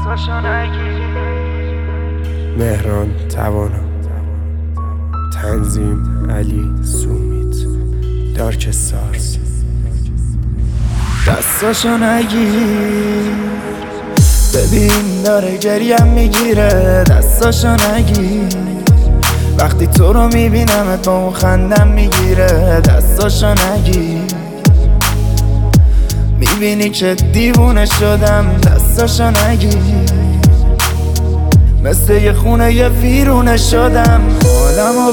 مهران توانا، تنظیم علی سومیت، دارک استارز. دستاشو نگیر، ببین داره گریم میگیره. دستاشو نگیر، وقتی تو رو میبینمت با اون خندم میگیره. دستاشو نگیر، میبینی که دیوونه شدم. دستاشو نگیر، مثل یه خونه یه ویرونه شدم. حالمو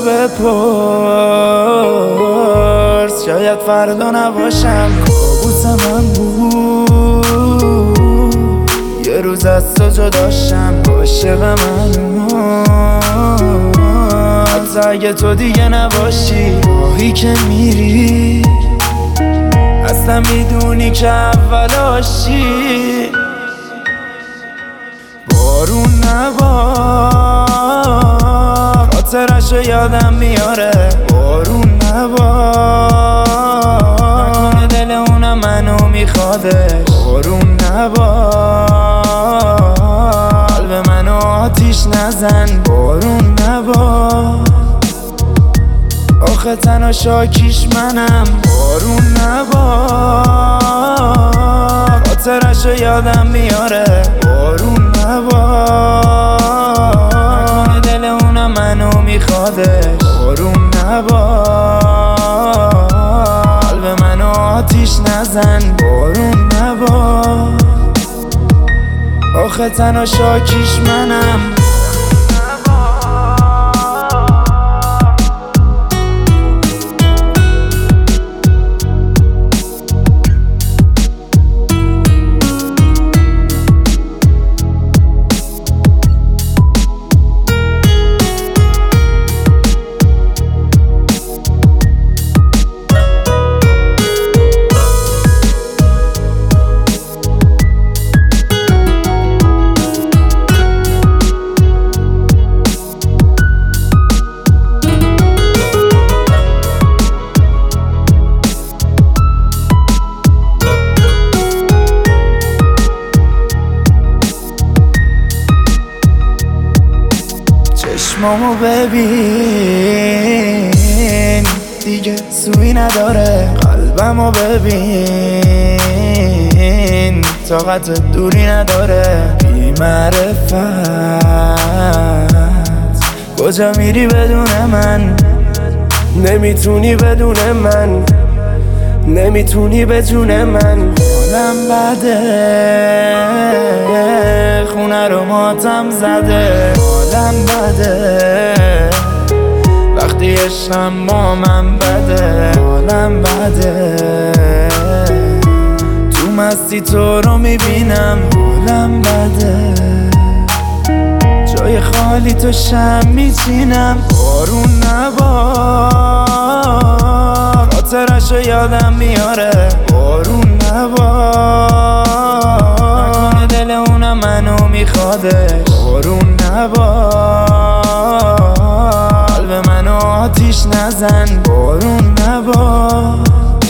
بپرس، شاید فردا نباشم. کابوس من بود یه روز از تو جداشم. عاشق منو حتی اگه تو دیگه نباشی. راهی که میری اصلا میدونی که اولاشی. بارون نبار، خاطرشو یادم میاره. بارون نبار، نکنه دل اونم منو میخوادش. بارون نبار، قلب منو آتیش نزن. بارون نبار، آخه تنها شاکیش منم. بارون نبار، خاطرشو یادم میاره. بارون نبار، نکنه دل اونم منو میخوادش. بارون نبار، قلب منو آتیش نزن. بارون نبار، آخه تنها شاکیش منم. چشمامو ببین دیگه سوی نداره. قلبمو ببین طاقت دوری نداره. بی معرفت کجا میری بدون من؟ نمیتونی بدون من، نمیتونی بدون من. حالم بده، خونه رو ماتم زده. حالم بده، وقتی عشقم با من بده. حالم بده، تو مستی تو رو میبینم. حالم بده، جای خالی تو شم میچینم. بارون نبار، خاطرشو یادم میاره. بارون نبار، نکنه دل اونم منو میخوادش. بارون نبار، قلب منو آتیش نزن. بارون نبار،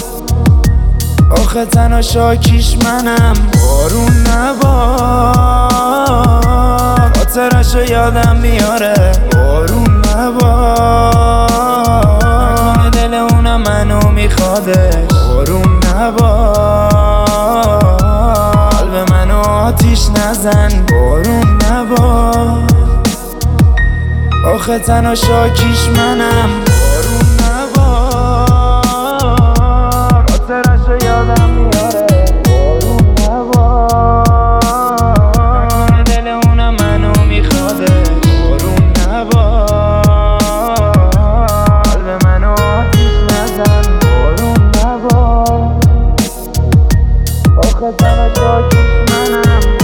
آخه تنها شاکیش منم. بارون نبار، خاطرشو یادم میاره. بارون نبار، نکنه دل اونم منو میخوادش. بارون نبار، قلب منو آتیش نزن. بارون نبار، آخه تنها شاکیش منم. بارون نبار، خاطرشو یادم میاره. بارون نبار، نکنه دل اونم منو میخواده. بارون نبار، قلب منو آتیش نزن. بارون نبار، آخه تنها شاکیش منم.